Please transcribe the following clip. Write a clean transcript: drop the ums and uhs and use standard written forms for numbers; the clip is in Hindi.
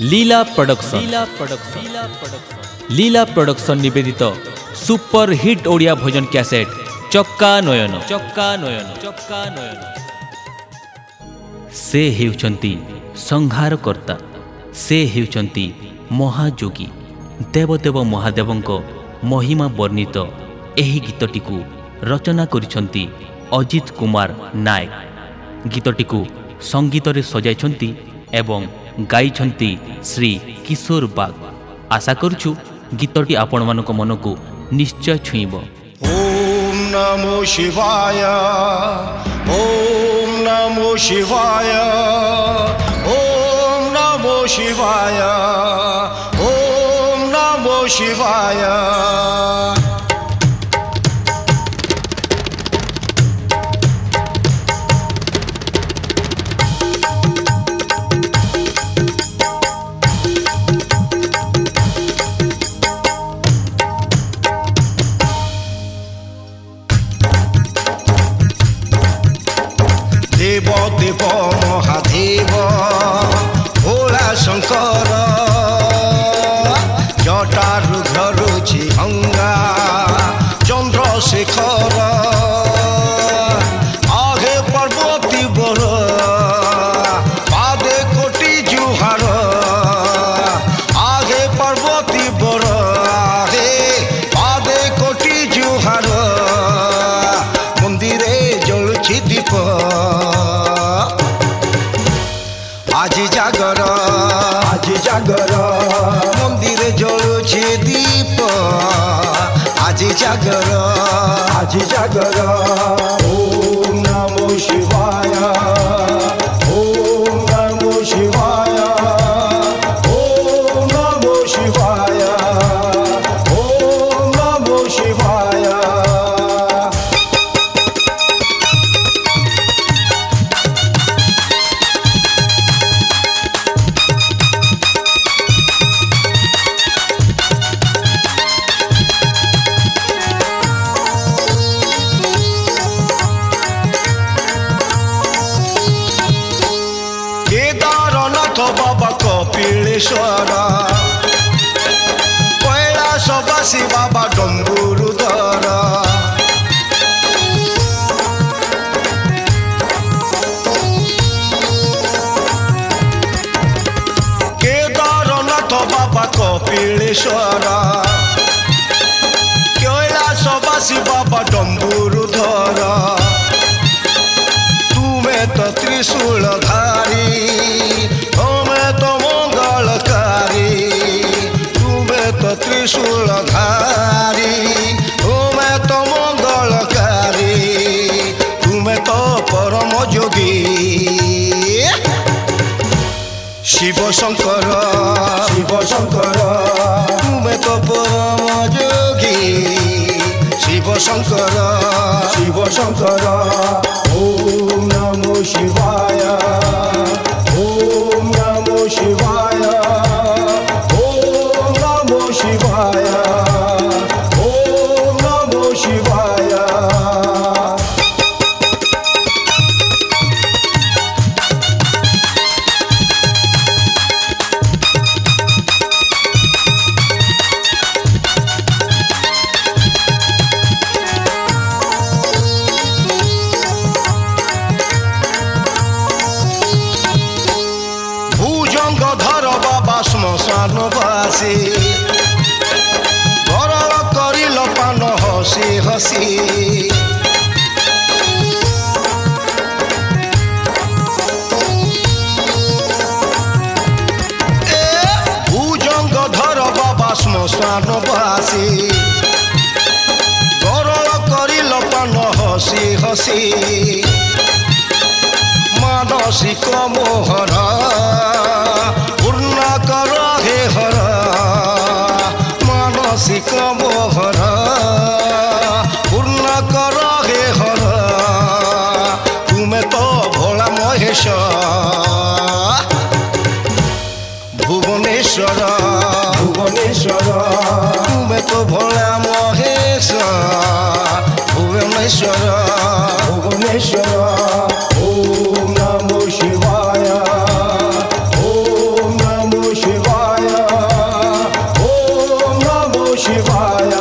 लीला प्रोडक्शन निवेदित super hit Odia bhajan cassette Chakka Nayan से हेउचंती संहारकर्ता, से हेउचंती महायोगी देवदेव महादेवंको महिमा वर्णित एही गीतटिकु रचना करिसंती अजित कुमार नायक। गीतटिकु संगीत रे सजाइछंती एवं गाइछंती श्री किशोर बाग। आशा करूछु गीतटी आपण मानको मनकु निश्चय छुईब। ओम नमो शिवाय, ओम नमो शिवाय, ओम नमो शिवाय, ओम नमो शिवाय। देव देव महादेव भोला शंकर जटारु धरुछि अंगा चंद्रशेखर आगे पार्वती बर पादे कोटि जुहार आगे पार्वती बर आगे पादे कोटि जुहार मंदिरे जलुछि दीप আজি জাগর মন্দিরে জ্বলছে দীপ আজি জাগর ওম নমো শিবায়, ওম নমো শিবায়, ওম নমো শিবায়, ওম নমো শিবায়। केदारनाथ बाबा कपिलेश्वर कैलासवासी बाबा डम्बुरुधर केदारनाथ बाबा कपिलेश्वर कैलासवासी बाबा डम्बुरुधर तुम्हें तो त्रिशूलधारी, तुम्हें तो मंगलकारी, तुम्हें तो त्रिशूलधारी, तुम्हें तो मंगलकारी, तुम्हें तो परम योगी शिव शंकर, तुम्हें तो परम योगी शिव शंकर। ओम नमो शिवाय, ओम नमो शिवाय, ओम नमो शिवाय, ओम नमो शिवाय। भुजंगधर बाबा श्मशानवासी घर करिल पान हसी हसी भुजंगधर बाबा श्मशानवासी घर करिल पान हसी हसी मानसिक मोहर पूर्ण कर हे हर मानसिक मोहर पूर्ण कर हे हर तुम्हें तो भोला महेश भुवनेश्वर तुम्हें तो भोला महेश भुवनेश्वर। ओम नमो शिवाय, ओम नमो शिवाय। शिवाय